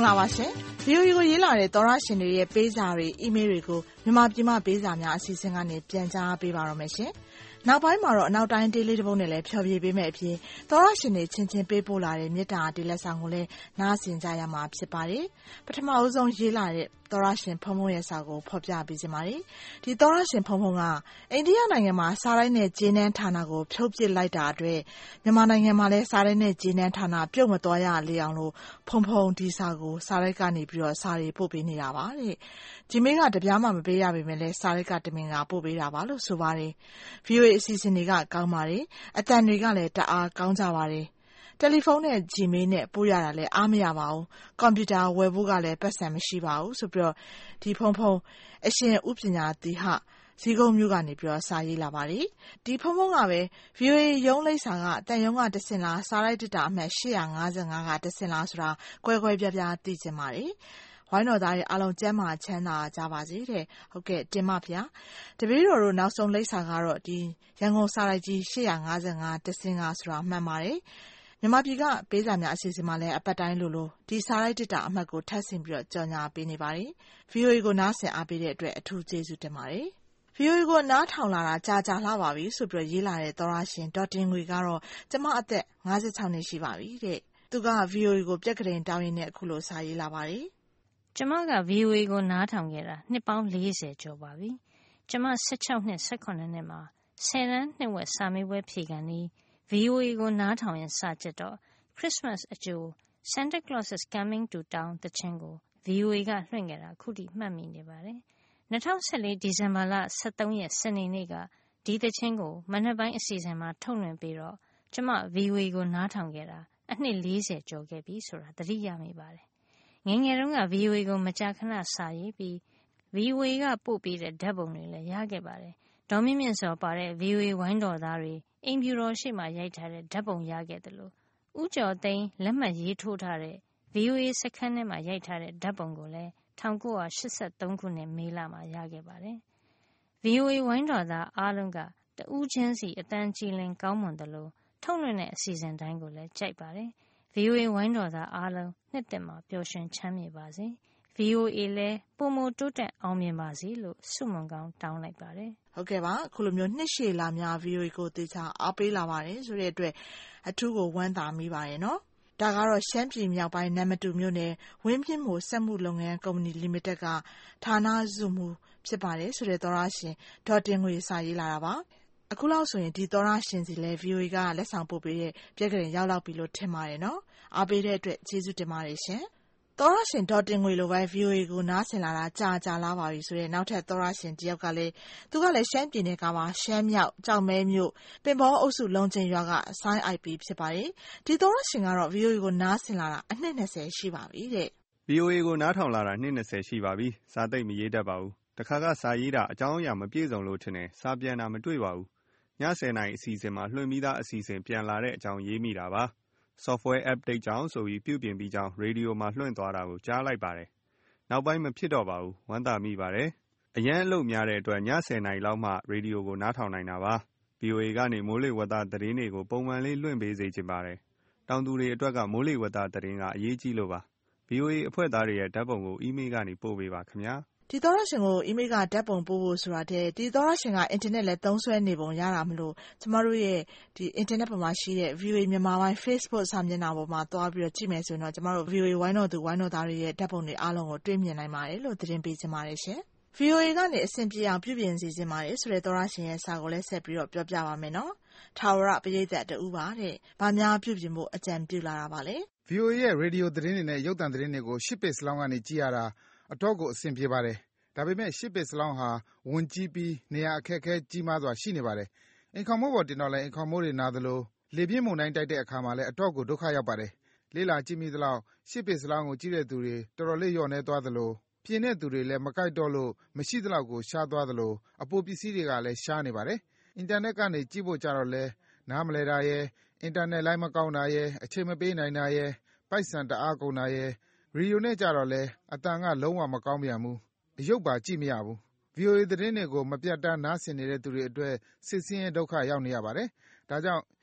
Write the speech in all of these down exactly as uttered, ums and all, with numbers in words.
္ဂလာပါရှင်။ ဗွီအိုအေကိုရေးလာတဲ့သောရရှင်တွေရဲ့ပေးစာတွေအီးမေးလ်တွေကိုမြန်မာပြည်မှပေးစာများအစီအစဉ်ကနေပြန်ကြားပေးပါရမယ်ရှင်။နောက်ပိုင်းမှာတော့အနောက်တိုင်းဒေးလေးတစ်ပုဒ်နဲ့လည်းဖြော်ပြပေးမယ့်အပြင်သောရရှင်တွေချင်းချင်းပေးပို့လာတဲ့မေတ္တာတေးလက်ဆောင်ကိုလည်းနားဆင်ကြရမှာဖြစ်ပါတယ်။ပထမအဦးဆုံးရေးလာတဲ့သောရရှင်ဖုံဖုံရဲ့စာကိုဖော်ပြပေးခြင်းပါတယ်။ဒီသောရရှင်ဖုံဖုံကအိန္ဒိယနိုင်ငံမှာစားတိုင်းနဲ့ဂျင်းနှန်းဌာနကိုဖြုတ်ပစ်လိုက်တာအတွက်မြန်မာနိုင်ငံမှာလည်းစားတိုင်းနဲ့ဂျင်းနှန်းဌာနပြုတ်မသွားရလေအောင်လို့ဖုံဖုံဒီစာကိုစားရိုက်ကနေပြီးတော့စာရီပို့ပေးနေတာပါတဲ့။ဂျီမေးကတပြားမှမပေးရပေမဲ့လည်းစာရိုက်ကတမင်ကပို့ပေးတာပါလို့ဆိုပါတယ်။ ဗွီအိုအေအစီအစဉ်တွေကကောင်းပါတယ်။အတန်တွေကလည်းတအားကောင်းကြပါတယ်။တယ်လီဖုန်းနဲ့ဂျီမေးနဲ့ပို့ရတာလည်းအားမရပါဘူး။ကွန်ပျူတာဝယ်ဖို့ကလည်းပတ်စံမရှိပါဘူးဆိုပြီးတော့ဒီဖုံဖုံအရှင်ဥပညာတိဟဇီးကုန်းမျိုးကနေပြီးတော့စာရေးလာပါတယ်။ဒီဖုံဖုံကပဲ ဗွီအိုအေရုံးလိပ်စာကတန်ရုံးကတစင်လားစားလိုက်တတာအမှတ်၈၅၅ကတစင်လားဆိုတာကွဲကွဲပြားပြားသိချင်ပါတယ်။ဝိုင်းတော်သားတွေအားလုံးကျမ်းမာချမ်းသာကြပါစေတဲ့။ဟုတ်ကဲ့တင်ပါဗျာ။တပည့်တော်တို့နောက်ဆုံးလိပ်စာကတော့ဒီရန်ကုန်စားလိုက်ကြီး၈၅၅တစင်ကဆိုတာမှန်ပါတယ်။မြန်မာပြည်ကပေးစာများအစီအစဉ်မှာလည်းအပတ်တိုင်းလိုလိုဒီစားလိုက်တတာအမှတ်ကိုထပ်ဆင့်ပြီးတော့ကြော်ညာပေးနေပါတယ်။ ဗွီအိုအေကိုနားဆင်အားပေးတဲ့အတွက်အထူးကျေးဇူးတင်ပါတယ်။ ဗွီအိုအေကိုနားထောင်လာတာကြာကြာလှပါပြီဆိုပြီးတော့ရေးလာတဲ့သောရရှင်ဒေါ်တင်ငွေကတော့ကျမအသက်၅၆နှစ်ရှိပါပြီတဲ့။သူက ဗွီအိုအေကိုပြက်ကလေးတောင်းရင်းနဲ့အခုလိုစာရေးလာပါတယ်။ကျမက ဗွီအိုအေကိုနားထောင်ခဲ့တာနှစ်ပေါင်း၄၀ကျော်ပါပြီ။ကျမ၁၆နှစ်၁၇နှစ်မှာဆယ်တန်းနှစ်ဝက်စာမေးပွဲဖြေခါနီး ဗွီအိုအေကိုနားထောင်ရင်စာကြည့်တော့ Christmas အကြို Santa Claus is coming to town သီချင်းကို ဗွီအိုအေကလွှင့်ခဲ့တာအခုထိမှတ်မိနေပါတယ်။၂၀၁၄ဒီဇင်ဘာလ၁၃ရက်စနေနေ့ကဒီသီချင်းကိုမနက်ပိုင်းအစီအစဉ်မှာထုတ်လွှင့်ပြီးတော့ကျမ ဗွီအိုအေကိုနားထောင်ခဲ့တာအနှစ်၄၀ကျော်ခဲ့ပြီဆိုတာသတိရမိပါတယ်။ငယ်ငယ်တုန်းက ဗွီအိုအေကိုမကြာခဏစာရေးပြီး ဗွီအိုအေကပို့ပေးတဲ့ဓာတ်ပုံတွေလည်းရခဲ့ပါတယ်။ဒေါ်မြင့်မြင့်စောပါတဲ့ ဗွီအိုအေဝိုင်းတော်သားတွေအိမ်ဖြူတော်ရှေ့မှာရိုက်ထားတဲ့ဓာတ်ပုံရခဲ့တယ်လို့ဦးကျော်သိန်းလက်မှတ်ရေးထိုးထားတဲ့ ဗွီအိုအေစခန်းထဲမှာရိုက်ထားတဲ့ဓာတ်ပုံကိုလည်း၁၉၈၃ခုနှစ်မေလမှာရခဲ့ပါတယ်။ ဗွီအိုအေဝိုင်းတော်သားအားလုံးကတဦးချင်းစီအတန်းကြည်လင်ကောင်းမွန်တယ်လို့ထုတ်လွှင့်တဲ့အစီအစဉ်တိုင်းကိုလည်းကြိုက်ပါတယ်။ ဗွီအိုအေဝိုင်းတော်သားအားလုံးနှစ်သစ်မှာပျော်ရွှင်ချမ်းမြေပါစေ။ ဗွီအိုအေလည်းပိုမိုတိုးတက်အောင်မြင်ပါစေလို့ဆုမွန်ကောင်းတောင်းလိုက်ပါတယ်။ဟုတ်ကဲ့ပါအခုလိုမျိုးနှစ်ရှည်လာများ ဗွီအိုအေကိုသေချာအားပေးလာပါတယ်ဆိုတဲ့အတွက်အထူးကိုဝမ်းသာမိပါတယ်နော်။ဒါကတော့ရှမ်းပြည်မြောက်ပိုင်းနမ္မတူမြို့နယ်ဝင်းပြင်းမို့စက်မှုလုပ်ငန်းကုမ္ပဏီလီမိတက်ကဌာနစုမှုဖြစ်ပါတယ်ဆိုတဲ့သောရရှင်ဒေါ်တင်ငွေစာရေးလာတာပါ။အခုလောက်ဆိုရင်ဒီသောရရှင်စီလဲ ဗွီအိုအေကလက်ဆောင်ပို့ပေးတဲ့ပြက်ကလေးရောက်လောက်ပြီလို့ထင်ပါတယ်နော်။အားပေးတဲ့အတွက်ကျေးဇူးတင်ပါတယ်ရှင်။သောရရှင်ဒေါ်တင်ငွေလိုပဲ ဗွီအိုအေကိုနားဆင်လာတာကြာကြာလာပါပြီဆိုတဲ့နောက်ထပ်သောရရှင်တယောက်ကလည်းသူကလည်းရှမ်းပြည်နယ်ကပါရှမ်းမြောက်ကြောက်မဲမြို့ပင်ဘောအုပ်စုလုံချင်းရွာကဆိုင်း အိုက်ပီ ဖြစ်ပါတယ်။ဒီသောရရှင်ကတော့ ဗွီအိုအေကိုနားဆင်လာတာအနှစ်၂၀ရှိပါပြီတဲ့။ ဗွီအိုအေကိုနားထောင်လာတာနှစ်၂၀ရှိပါပြီ။စာသိပ်မရေးတတ်ပါဘူး။တခါကစာရေးတာအကြောင်းအရာမပြည့်စုံလို့ထင်တယ်စာပြန်တာမတွေ့ပါဘူး။ညဆယ်နာရီအစီအစဉ်မှာလွှင့်ပြီးသားအစီအစဉ်ပြန်လာတဲ့အကြောင်းရေးမိတာပါ။ software update ကြောင့်ဆိုပြီးပြုပြင်ပြီးကြောင်းရေဒီယိုမှာလွှင့်သွားတာကိုကြားလိုက်ပါတယ်။နောက်ပိုင်းမဖြစ်တော့ပါဘူး။ဝမ်းသာမိပါတယ်။အရန်အလုပ်များတဲ့အတွက်ညဆယ်နာရီလောက်မှရေဒီယိုကိုနားထောင်နိုင်တာပါ။ ဗွီအိုအေကနေမိုးလေဝသသတင်းတွေကိုပုံမှန်လေးလွှင့်ပေးစေချင်ပါတယ်။တောင်သူတွေအတွက်ကမိုးလေဝသသတင်းကအရေးကြီးလို့ပါ။ ဗွီအိုအေအဖွဲ့သားတွေရဲ့ဓာတ်ပုံကိုအီးမေးလ်ကနေပို့ပေးပါခင်ဗျာ။ဒီသောရရှင်ကိုအီးမေးလ်ကဓာတ်ပုံပို့ဖို့ဆိုတာတဲ့ဒီသောရရှင်ကအင်တာနက်လည်းသုံးစွဲနေပုံရတာမလို့ကျမတို့ရဲ့ဒီအင်တာနက်ပေါ်မှာရှိတဲ့ ဗွီအိုအေမြန်မာပိုင်း Facebook စာမျက်နှာပေါ်မှာသွားပြီးတော့ကြည့်မယ်ဆိုရင်တော့ကျမတို့ ဗွီအိုအေဝိုင်းတော်သူဝိုင်းတော်သားတွေရဲ့ဓာတ်ပုံတွေအားလုံးကိုတွေ့မြင်နိုင်ပါတယ်လို့သတင်းပေးချင်ပါတယ်ရှင်။ ဗွီအိုအေကနေအဆင်ပြေအောင်ပြုပြင်စီစဉ်ပါတယ်ဆိုတဲ့သောရရှင်ရဲ့စာကိုလည်းဆက်ပြီးတော့ပြောပြပါမယ်နော်။ထာဝရပရိသတ်တူပါတဲ့။ဘာများပြုပြင်ဖို့အကြံပြုလာတာပါလဲ။ ဗွီအိုအေရဲ့ရေဒီယိုသတင်းတွေနဲ့ရုပ်သံသတင်းတွေကိုရှစ်ပေစလောင်းကနေကြည့်ရတာအတော့ကိုအဆင်ပြေပါတယ်။ဒါပေမဲ့ရှစ်ပေစလောင်းဟာဝန်ကြီးပြီးနေရာအခက်အခဲကြီးမားစွာရှိနေပါတယ်။အိမ်ခေါင်မိုးပေါ်တင်တော့လည်းအိမ်ခေါင်မိုးတွေနာသလိုလေပြင်းမုန်တိုင်းတိုက်တဲ့အခါမှာလည်းအတော့ကိုဒုက္ခရောက်ပါတယ်။လေ့လာကြည့်မိသလောက်ရှစ်ပေစလောင်းကိုကြည့်တဲ့သူတွေတော်တော်လေးလျော့နည်းသွားသလိုပြင်တဲ့သူတွေလည်းမကိုက်တော့လို့မရှိသလောက်ကိုရှားသွားသလိုအပိုပစ္စည်းတွေကလည်းရှားနေပါတယ်။အင်တာနက်ကနေကြည့်ဖို့ကြတော့လဲနားမလည်တာရယ်အင်တာနက်လိုင်းမကောင်းတာရယ်အချိန်မပေးနိုင်တာရယ်ပိုက်ဆံတအားကုန်တာရယ်ရေဒီယိုနဲ့ကြတော့လဲအသံကလုံးဝမကောင်းပြန်ဘူး။အရုပ်ပါကြည့်မရဘူး။ ဗွီအိုအေသတင်းတွေကိုမပြတ်တမ်းနားဆင်နေတဲ့သူတွေအတွက်စိတ်ဆင်းရဲဒုက္ခရောက်နေရပါတယ်။ဒါကြောင့်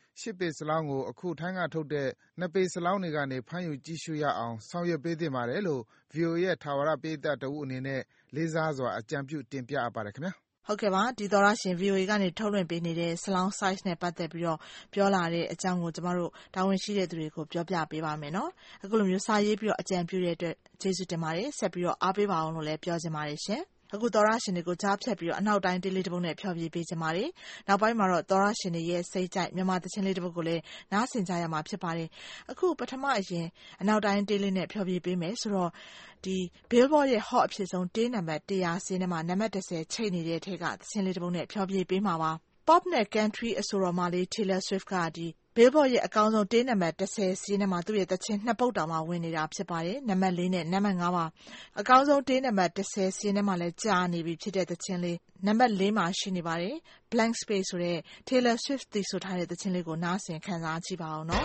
ရှစ်ပေစလောင်းကိုအခုထိုင်းကထုတ်တဲ့နှစ်ပေစလောင်းတွေကနေဖမ်းယူကြည့်ရှုရအောင်ဆောင်ရွက်ပေးသင့်ပါတယ်လို့ ဗွီအိုအေ ရဲ့ထာဝရပရိသတ်တဦးအနေနဲ့လေးစားစွာအကြံပြုတင်ပြအပ်ပါတယ်ခင်ဗျာဟုတ်ကဲ့ပါဒီသောရရှင် ဗီအိုအေ ကနေထုတ်လွှင့်ပေးနေတဲ့ Salon Size နဲ့ပတ်သက်ပြီးတော့ပြောလာတဲ့အကြောင်းကိုကျမတို့တာဝန်ရှိတဲ့သူတွေကိုပြောပြပေးပါမယ်နော်အခုလိုမျိုးစာရေးပြီးတော့အကြံပြုတဲ့အတွက်ကျေးဇူးတင်ပါတယ်ဆက်ပြီးတော့အားပေးပါအောင်လို့လည်းပြောချင်ပါတယ်ရှင်အခုသောရရှင်တွေကိုကြားဖြတ်ပြီးတော့အနောက်တိုင်းတေးလေးတစ်ပုဒ်နဲ့ဖျော်ဖြေပေးချင်ပါတယ်နောက်ပိုင်းမှာတော့သောရရှင်တွေရဲ့စိတ်ကြိုက်မြန်မာသချင်းလေးတစ်ပုဒ်ကိုလည်းနားဆင်ကြရမှာဖြစ်ပါတယ်အခုပထမအရင်အနောက်တိုင်းတေးလေးနဲ့ဖျော်ဖြေပေးမယ်ဆိုတော့ဒီ Billboard ရဲ့ Hot အဖြစ်ဆုံးတေးနံပါတ်one hundredစီးထဲမှာနံပါတ်ten၀ချိတ်နေတဲ့ထဲကသချင်းလေးတစ်ပုဒ်နဲ့ဖျော်ဖြေပေးမှာပါ Pop နဲ့ Country အဆိုတော်မလေး Taylor Swift ကဒီ Billboard ရဲ့အကောင်းဆုံးတေးနံပါတ်ten၀စီးထဲမှာသူ့ရဲ့သချင်းနှစ်ပုဒ်တောင်မှဝင်နေတာဖြစ်ပါတယ်နံပါတ်fourနဲ့နံပါတ်fiveပါအကောင်းဆုံးတေးနံပါတ်ten၀စီးထဲမှာလည်းကြာနေပြီဖြစ်တဲ့သချင်းလေးနံပါတ်fourမှာရှိနေပါတယ် Blank Space ဆိုတဲ့ Taylor Swift တီးဆိုထားတဲ့သချင်းလေးကိုနားဆင်ခံစားကြည့်ပါအောင်နော်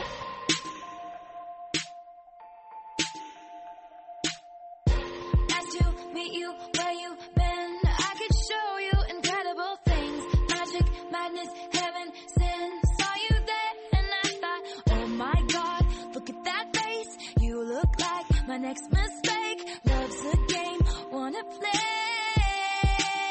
My next mistake, love's a game, wanna play.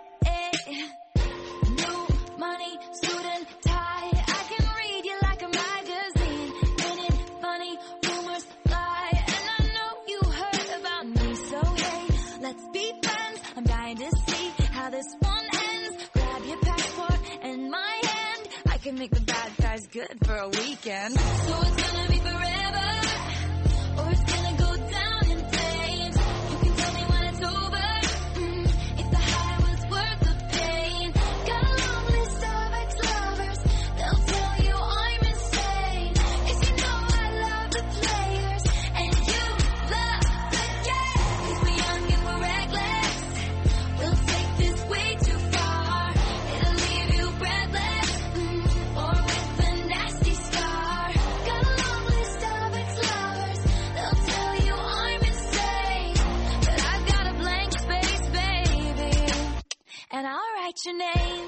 New money, suit and tie. I can read you like a magazine. Ain't it funny? Rumors fly, and I know you heard about me. So hey, let's be friends. I'm dying to see how this one ends. Grab your passport and my hand. I can make the bad guys good for a weekend. So it's gonna be forever, or it's gonna go down in flames. You can tell me when it's over, mm, if the high was worth the pain. Got a long list of ex-lovers, they'll tell you I'm insane. 'Cause you know I love the players, and you love the game. 'Cause we're young and we're reckless, we'll take this way too far. It'll leave you breathless, mm, or with a nasty scar. Got a long list of ex-lovers, they'll tell you I'm insane, but I've got a blank space, baby, and I'll write your name.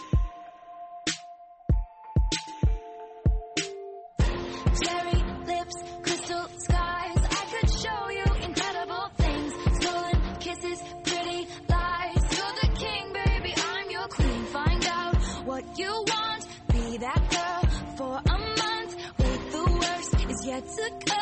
Cherry lips, crystal skies, I could show you incredible things. Stolen kisses, pretty lies. You're the king, baby, I'm your queen. Find out what you want, be that girl for a month. Wait, the worst is yet to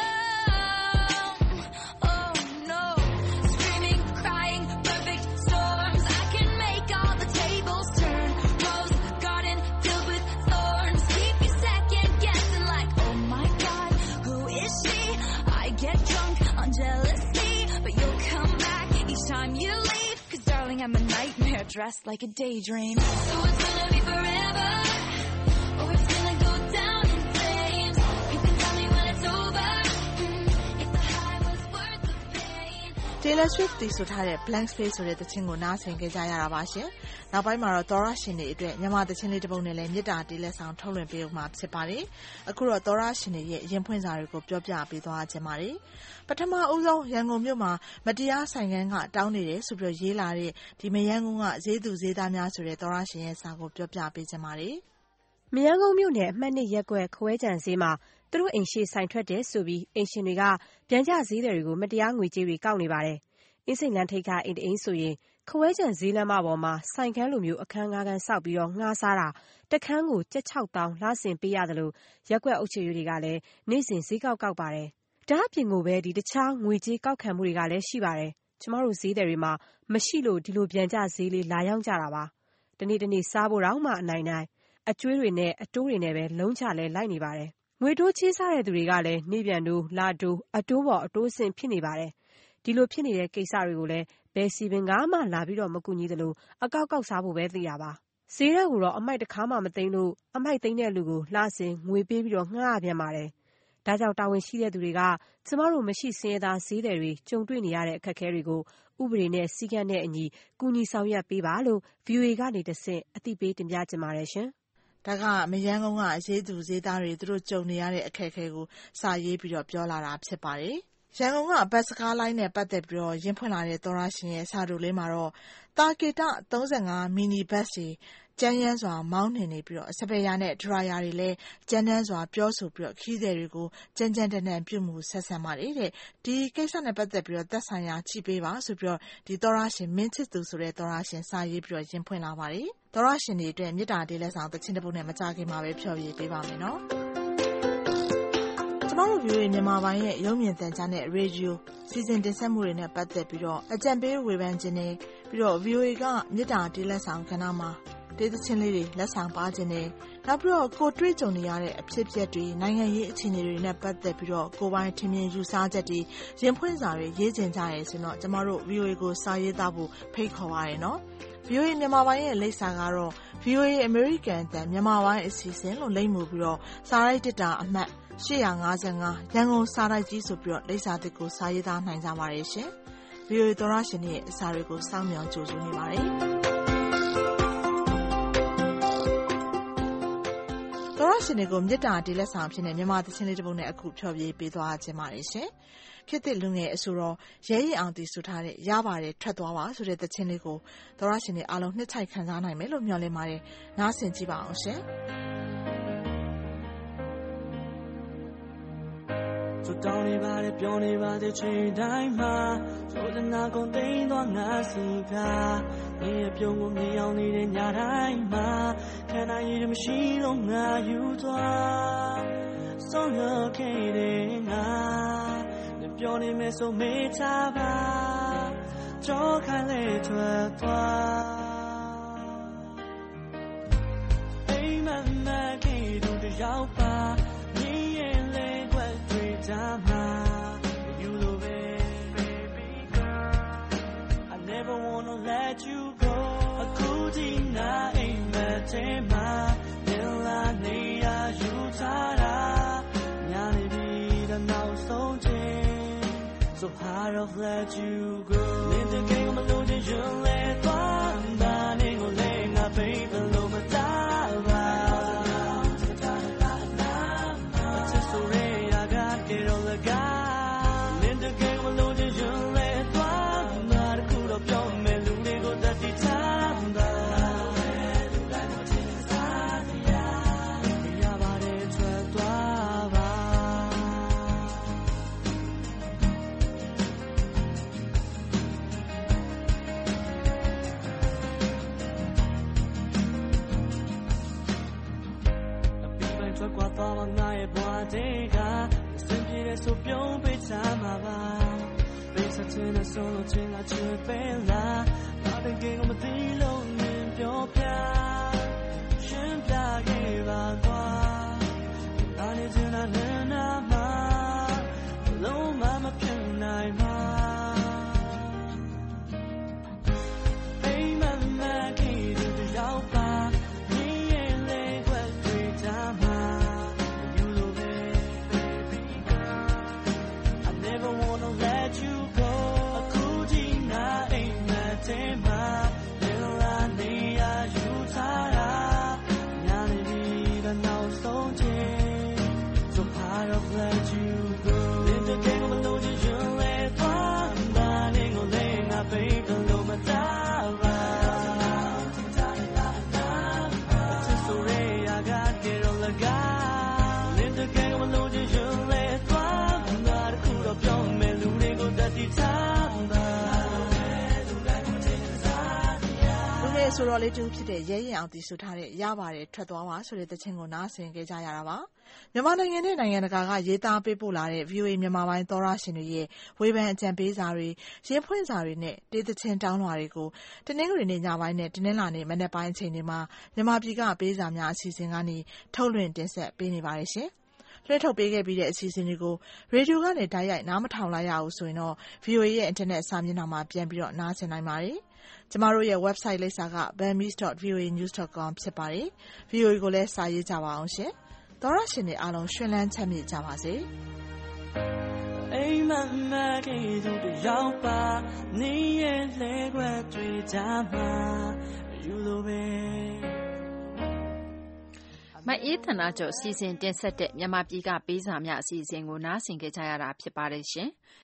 come. Oh no, screaming, crying, perfect storms. I can make all the tables turn. Rose garden filled with thorns. Keep you second guessing like, oh my god, who is she? I get drunk on jealousy, but you'll come back each time you leave. 'Cause darling, I'm a nightmare dressed like a daydream. So it's gonna be forever, or it's gonna go down in flames. You can tell me when it's over, mm, if the high was worth the pain. Taylor Swift တီးဆိုထားတဲ့ Blank Space ဆိုတဲ့သချင်းကိုနားဆင်ကြကြရတာပါရှင်နောက်ပိုင်းမှာတော့သောရရှင်တွေအတွက်မြန်မာသချင်းလေးတစ်ပုဒ်နဲ့လည်းမြစ်တာတီးလက်ဆောင်ထုတ်လွှင့်ပေးဦးမှာဖြစ်ပါတယ်အခုတော့သောရရှင်တွေရဲ့ရင်ဖွင့်စာတွေကိုပြောပြပေးသွားခြင်းပါတယ်ပထမဦးဆုံးရန်ကုန်မြို့မှာမတရားဆိုင်ကန်းကတောင်းနေတယ်ဆိုပြီးရေးလာတဲ့ဒီမရန်ကုန်ကဈေးသူဈေးသားများဆိုတဲ့သောရရှင်ရဲ့စာကိုပြောပြပေးခြင်းပါတယ်မရန်ကုန်မြို့နယ်အမှတ်နှစ်ရပ်ကွက်ခွဲကြံဈေးမှာသူတို့အိမ်ရှိဆိုင်ထွက်တယ်ဆိုပြီးအိမ်ရှင်တွေကပြန်ကြဈေးတွေကိုမတရားငွေကြေးတွေကောက်နေပါတယ်အင်းစိန်လန်းထိပ်ကအိမ်တအိမ်ဆိုရင်ခွဲကြံဈေးလမ်းမပေါ်မှာဆိုင်ခန်းလိုမျိုးအခန်းငါးခန်းဆောက်ပြီးတော့ငှားစားတာတခန်းကိုကျပ်၆သောင်းလှဆင်ပေးရတယ်လို့ရက်ကွက်အုပ်ချုပ်ရေးတွေကလည်းနေ့စဉ်ဈေးကောက်ကောက်ပါတယ်ဒါအပြင်ကိုပဲဒီတခြားငွေကြေးကောက်ခံမှုတွေကလည်းရှိပါတယ်ကျမတို့ဈေးတွေမှာမရှိလို့ဒီလိုပြန်ကြဈေးလေးလာရောက်ကြတာပါတနေ့တနေ့စားဖို့တော့မှအနိုင်နိုင်အကျွေးတွေနဲ့အတိုးတွေနဲ့ပဲလုံးချလဲလိုက်နေပါတယ်ငွေတိုးချေးစားတဲ့သူတွေကလည်းနေပြန်တိုးလာတိုးအတိုးပေါ်အတိုးဆင့်ဖြစ်နေပါတယ်ဒီလိုဖြစ်နေတဲ့ကိစ္စတွေကိုလည်းဘယ်စီပင်ကမှလာပြီးတော့မကူညီသလိုအကောက်ကောက်စားဖို့ပဲသိရပါဈေးတဲ့ကိုတော့အမိုက်တစ်ခါမှမသိမ်းလို့အမိုက်သိမ်းတဲ့လူကိုလှဆင်ငွေပေးပြီးတော့ငှားပြန်ပါတယ်ဒါကြောင့်တာဝန်ရှိတဲ့သူတွေကကျမတို့မရှိစင်းရသားဈေးတွေကြုံတွေ့နေရတဲ့အခက်အခဲတွေကိုဥပဒေနဲ့စည်းကမ်းနဲ့အညီကူညီဆောင်ရွက်ပေးပါလို့ ဗီအိုအေ ကနေတဆင့်အသိပေးတင်ပြချင်ပါတယ်ရှင်ဒါကမရန်ကုန်ကဈေးသူဈေးသားတွေသူတို့ကြုံနေရတဲ့အခက်အခဲကိုစာရေးပြီးတော့ပြောလာတာဖြစ်ပါတယ်ရန်ကုန်ကဘတ်စကားလိုင်းနဲ့ပတ်သက်ပြီးတော့ရင်းဖွင့်လာတဲ့သောရရှင်ရဲ့စာတူလေးမှာတော့တာကေတသုံးဆယ့်ငါမီနီဘတ်တွေကြမ်းရမ်းစွာမောင်းနှင်နေပြီးတော့စပယ်ယာနဲ့ဒရာယာတွေလည်းကြမ်းတမ်းစွာပြောဆိုပြီးတော့ခီးသည်တွေကိုကြမ်းကြမ်းတမ်းတမ်းပြုမှုဆက်ဆံပါတယ်တဲ့ဒီကိစ္စနဲ့ပတ်သက်ပြီးတော့သက်ဆိုင်ရာချိပေးပါဆိုပြီးတော့ဒီသောရရှင်မင်းချစ်သူဆိုတဲ့သောရရှင်စာရေးပြီးတော့ရင်ဖွင့်လာပါတယ်သောရရှင်တွေအတွက်မေတ္တာတေးလက်ဆောင်သချင်းတစ်ပုဒ်နဲ့မကြခင်မှာပဲဖျော်ဖြေပေးပါမယ်နော်ကျမတို့ ဗီအိုအေ မြန်မာပိုင်းရဲ့ရုပ်မြင်သံကြားနဲ့ရေဒီယိုစီစဉ်တင်ဆက်မှုတွေနဲ့ပတ်သက်ပြီးတော့အကြံပေးဝေဖန်ခြင်းတွေပြီးတော့ ဗီအိုအေ ကမေတ္တာတေးလက်ဆောင်ကဏ္ဍမှာတေးသချင်းလေးတွေလက်ဆောင်ပါခြင်းတွေနောက်ပြီးတော့ကိုတွေ့ကြုံနေရတဲ့အဖြစ်အပျက်တွေနိုင်ငံရေးအခြေအနေတွေနဲ့ပတ်သက်ပြီးတော့ကိုယ်ပိုင်ထင်မြင်ယူဆချက်တွေရင်ဖွင့်စာတွေရေးကျင်ကြရဲဆိုတော့ကျမတို့ ဗီအိုအေ ကိုစာရေးသားဖို့ဖိတ်ခေါ်ပါရနော်ဗီအိုအေ မြန်မာပိုင်းရဲ့လိပ်စာကတော့ ဗီအိုအေ American အသံမြန်မာပိုင်းအစီအစဉ်လို့လိပ်မှုပြီးတော့စာရိုက်တစ်တာအမှတ်ရှစ်၅၅ရန်ကုန်စာရိုက်ကြီးဆိုပြီးတော့လိပ်စာတစ်ကိုစာရေးသားနိုင်ကြပါရဲ့ရှင်ဗီအိုအေ သောရရှင်ရဲ့အစာတွေကိုစောင့်မျှော်ကြိုဆိုနေပါတယ်သောရရှင်တွေကိုမေတ္တာတေးလက်ဆောင်ဖြစ်နေမြန်မာသချင်းလေးတစ်ပုဒ်နဲ့အခုဖျော်ဖြေပေးသွားခြင်းပါတယ်ရှင်ခေတ်သစ်လူငယ်အဆိုတော်ရဲရင်အောင်တည်ဆိုထားတဲ့ရပါတယ်ထွက်သွားပါဆိုတဲ့သချင်းလေးကိုသောရရှင်တွေအားလုံးနှစ်ချိုက်ခံစားနိုင်မယ်လို့မျှော်လင့်ပါတယ်နားဆင်ကြည့်ပါအောင်ရှင် So down the valley, beyond the valley, chain time ma. So the na con day do na sika. Ni a pure me on the night time ma. Can I eat a machine on na you twa? So no kidding na. The pure the me so me taba. Jo can let twa twa. Hey man, man, can't do the job pa. You love it, baby girl. I never wanna let you go. A good na ain't better ma. Nilla niya you tara. Nyani vida now so jen. So hard of let you go. Let the game of illusion you let one. Banning or laying a baby low my tara. It's a story I got it all the guy. So beyond betama ba Besa tena solo tena chupela Nothing game on the low nin pyo pya Shin pya ge ba kwa Nani tena nena ma Low mama pyan nai ma Hey mama ki do the yao ba Ni yin le kwa tui tama Never wanna let you go. A kudina ain't nothing ma. Nilla niya you tara. Nyani vida now so jen. So hard of let you go. In the game of illusion you let one. Banning or laying a baby low my tara. It's a story I got get all the guy. In the game of illusion you let one. ပြောင်းမဲ့လူတွေကိုတတိထားပါလူငယ်ဆိုတော့လေးတူဖြစ်တဲ့ရဲရင်အောင်တည်ဆိုထားတဲ့ရပါတယ်ထွက်သွားပါဆိုတဲ့သချင်းကိုနားဆင်ကြကြရတာပါမြန်မာနိုင်ငံနဲ့နိုင်ငံတကာကရေးသားပေးပို့လာတဲ့ ဗီအိုအေ မြန်မာပိုင်းသောရရှင်တွေရဲ့ဝေဖန်အကြံပေးစာတွေရင်ဖွင့်စာတွေနဲ့တေးသချင်းတောင်းလွှာတွေကိုတနင်္ဂနွေနေ့ညပိုင်းနဲ့တနင်္လာနေ့မနက်ပိုင်းအချိန်တွေမှာမြန်မာပြည်ကပေးစာများအစီအစဉ်ကနေထုတ်လွှင့်တင်ဆက်ပေးနေပါတယ်ရှင်လွှင့်ထုတ်ပေးခဲ့ပြီးတဲ့အစီအစဉ်တွေကိုရေဒီယိုကနေတိုက်ရိုက်နားမထောင်လိုက်ရဘူးဆိုရင်တော့ ဗီအိုအေ ရဲ့အင်တာနက်စာမျက်နှာမှာပြန်ပြီးတော့နားဆင်နိုင်ပါတယ်။ကျမတို့ရဲ့ website လိပ်စာက burmese dot v o a news dot com ဖြစ်ပါတယ်။ ဗီအိုအေ ကိုလည်းစာရေးကြပါအောင်ရှင်။သောရရှင်တွေအားလုံးရှင်လန်းချမ်းမြေ့ကြပါစေ။အိမ်မက်မက်ကေသူတယောက်ပါနေရဲ့လဲခွက်တွေ့ကြမှာယူလိုပဲမအေးသနာကျော်စီစဉ်တင်ဆက်တဲ့မြန်မာပြည်ကပေးစာများအစီအစဉ်ကိုနားဆင်ကြကြရတာဖြစ်ပါတယ်ရှင်